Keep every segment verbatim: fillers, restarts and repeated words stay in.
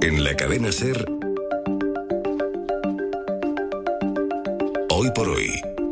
En la cadena SER, Hoy por Hoy.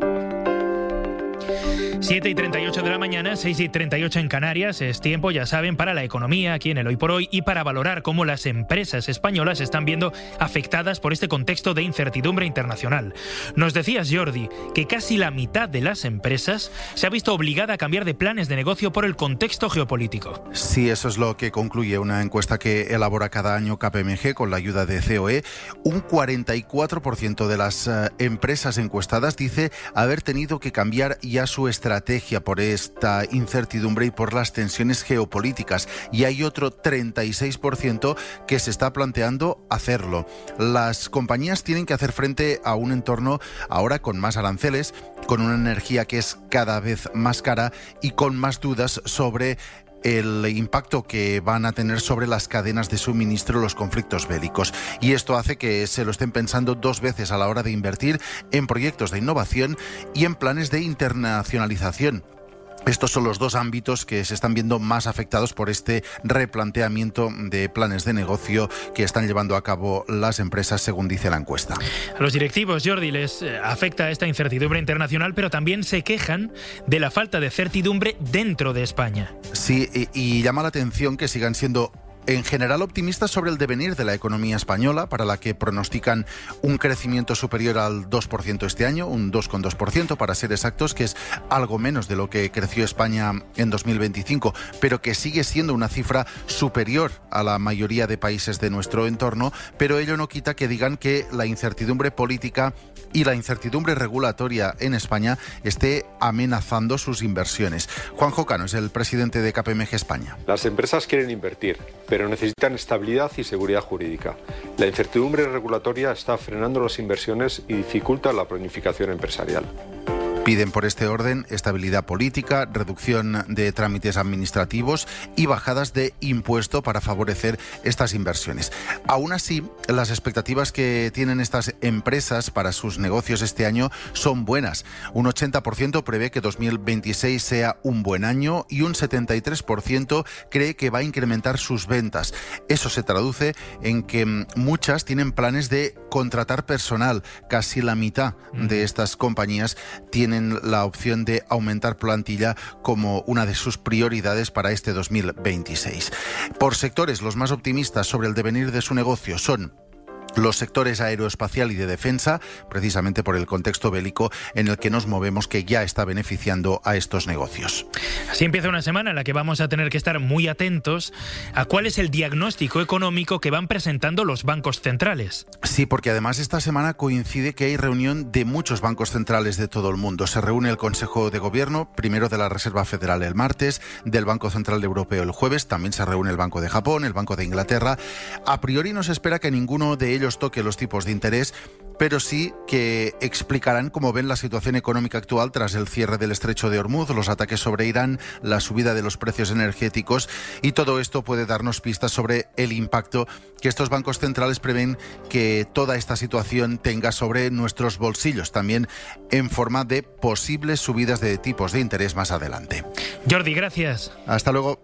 siete y treinta y ocho de la mañana, seis y treinta y ocho en Canarias. Es tiempo, ya saben, para la economía aquí en el Hoy por Hoy y para valorar cómo las empresas españolas se están viendo afectadas por este contexto de incertidumbre internacional. Nos decías, Jordi, que casi la mitad de las empresas se ha visto obligada a cambiar de planes de negocio por el contexto geopolítico. Sí, eso es lo que concluye una encuesta que elabora cada año K P M G con la ayuda de C O E. Un cuarenta y cuatro por ciento de las uh, empresas encuestadas dice haber tenido que cambiar ya su estrategia estrategia por esta incertidumbre y por las tensiones geopolíticas, y hay otro treinta y seis por ciento que se está planteando hacerlo. Las compañías tienen que hacer frente a un entorno ahora con más aranceles, con una energía que es cada vez más cara y con más dudas sobre el impacto que van a tener sobre las cadenas de suministro los conflictos bélicos. Y esto hace que se lo estén pensando dos veces a la hora de invertir en proyectos de innovación y en planes de internacionalización. Estos son los dos ámbitos que se están viendo más afectados por este replanteamiento de planes de negocio que están llevando a cabo las empresas, según dice la encuesta. A los directivos, Jordi, les afecta esta incertidumbre internacional, pero también se quejan de la falta de certidumbre dentro de España. Sí, y, y llama la atención que sigan siendo en general optimistas sobre el devenir de la economía española, para la que pronostican un crecimiento superior al dos por ciento este año, un dos coma dos por ciento para ser exactos, que es algo menos de lo que creció España en dos mil veinticinco, pero que sigue siendo una cifra superior a la mayoría de países de nuestro entorno, pero ello no quita que digan que la incertidumbre política y la incertidumbre regulatoria en España esté amenazando sus inversiones. Juanjo Cano es el presidente de K P M G España. Las empresas quieren invertir, pero necesitan estabilidad y seguridad jurídica. La incertidumbre regulatoria está frenando las inversiones y dificulta la planificación empresarial. Piden por este orden estabilidad política, reducción de trámites administrativos y bajadas de impuesto para favorecer estas inversiones. Aún así, las expectativas que tienen estas empresas para sus negocios este año son buenas. Un ochenta por ciento prevé que dos mil veintiséis sea un buen año y un setenta y tres por ciento cree que va a incrementar sus ventas. Eso se traduce en que muchas tienen planes de contratar personal. Casi la mitad de estas compañías tienen la opción de aumentar plantilla como una de sus prioridades para este dos mil veintiséis. Por sectores, los más optimistas sobre el devenir de su negocio son los sectores aeroespacial y de defensa, precisamente por el contexto bélico en el que nos movemos, que ya está beneficiando a estos negocios. Así empieza una semana en la que vamos a tener que estar muy atentos a cuál es el diagnóstico económico que van presentando los bancos centrales. Sí, porque además esta semana coincide que hay reunión de muchos bancos centrales de todo el mundo. Se reúne el Consejo de Gobierno, primero de la Reserva Federal el martes, del Banco Central Europeo el jueves, también se reúne el Banco de Japón, el Banco de Inglaterra. A priori no se espera que ninguno de ellos toque los tipos de interés, pero sí que explicarán cómo ven la situación económica actual tras el cierre del Estrecho de Hormuz, los ataques sobre Irán, la subida de los precios energéticos, y todo esto puede darnos pistas sobre el impacto que estos bancos centrales prevén que toda esta situación tenga sobre nuestros bolsillos, también en forma de posibles subidas de tipos de interés más adelante. Jordi, gracias. Hasta luego.